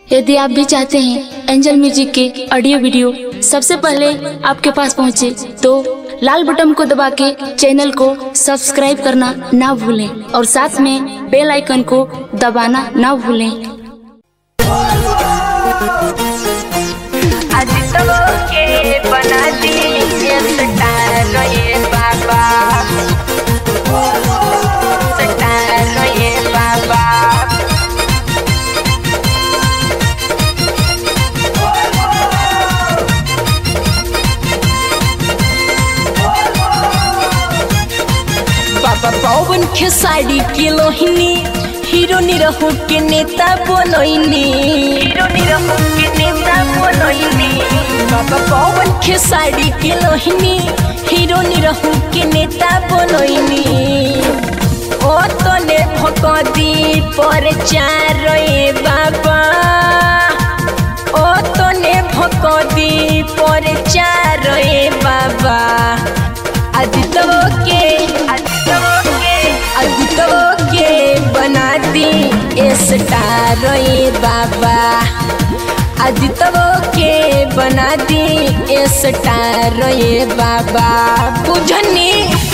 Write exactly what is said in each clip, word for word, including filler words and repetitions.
यदि आप भी चाहते हैं एंजल म्यूजिक के ऑडियो वीडियो सबसे पहले आपके पास पहुंचे, तो लाल बटन को दबा के चैनल को सब्सक्राइब करना ना भूलें और साथ में बेल आइकन को दबाना ना भूलें। के बना दी ये सटार ये बाबा, सटार ये बाबा। बाबा पवन खेसारी के लोहिनी हीरो निरहु के नेता बनोइनी, हीरो निरहु के नेता बनोइनी। बाबा पवन खेसारी के लोहिनी हीरो निरहु के नेता बनोइनी। ओ तने भकदी पर चार रे बाबा, ओ तने भकदी पर चार रे बाबा। आदित्य के आदित्य के आदित्य के बना दी ए स्टार रे बाबा, आदित्य के बना दी ए स्टार रे बाबा। बुझनी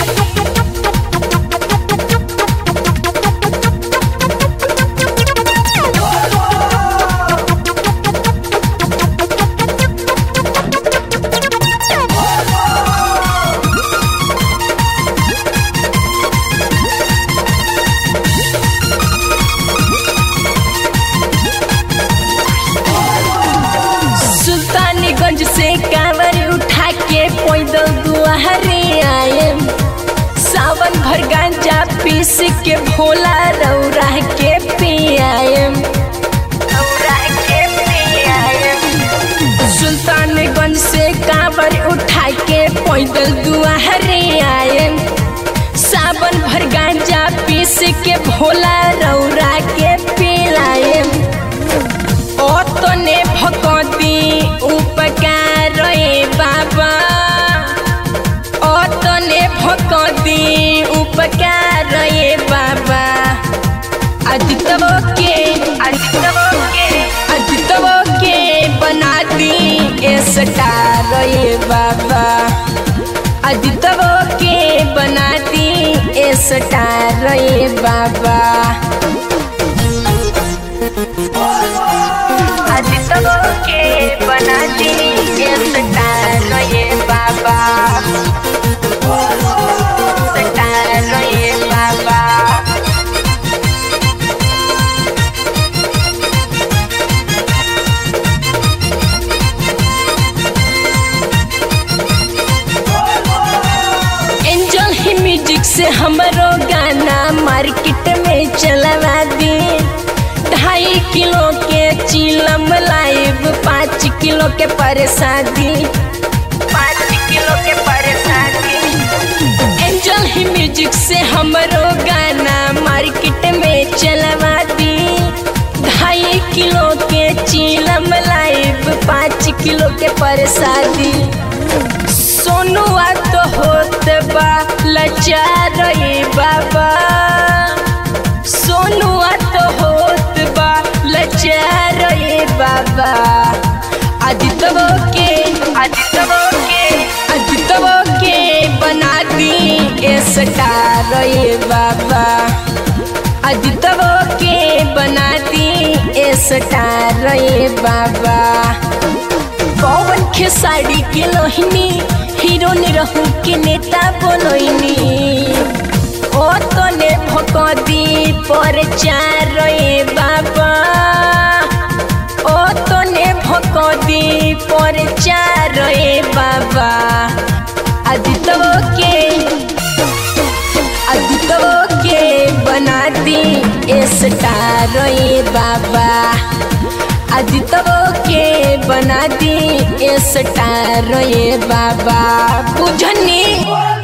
सुल्तानगंज से कांवर उठा के पैदल दुआरे आए, सावन भर गांजा पीस के भोला रौरा के पियाए, रौरा के पियाए। सुल्तानगंज से कांवर उठा के पैदल दुआरे आए, सावन भर गांजा पीस के भोला रौरा के पिलाए। ओ तने भकती उपकार रे बाबा, ओ तने भकती उपकार रे बाबा। आदित्य के आदित्य के आदित्य के बना दी ए स्टार रे बाबा, आदित्य के बना दी ए स्टार रे बाबा। आदित्य के बना दी ये सटार ये बाबा, सटार ये बाबा। एंजल ही म्यूजिक से हमारो गाना मार्केट में चलवा दी। ढाई किलो के चिलम लाइव, पाँच किलो के परसादी, पाँच किलो के परसादी। एंजल ही म्यूजिक से हमरो गाना मार्केट में चलवा दी। ढाई किलो के चिलम लाइव, पाँच किलो के परसादी। सोनुआ तो होत बा लाचार रे बाबा, सोनुआ तो होत बा लाचार रे बाबा। आदित्य के आदित्य के आदित्य के बना दी ए स्टार रे बाबा, आदित्य के बना दी ए स्टार रे बाबा। पवन खेसारी के लोहिनी हीरो निरहु के नेता बनोइनी। ओ तने भकदी पर चार रे बाबा, ओ तने भकदी पर चार रे बाबा। आदित्य के आदित्य के बना दी ए स्टार रे बाबा, आदित्य के बना दी ए स्टार रे बाबा। बुझनी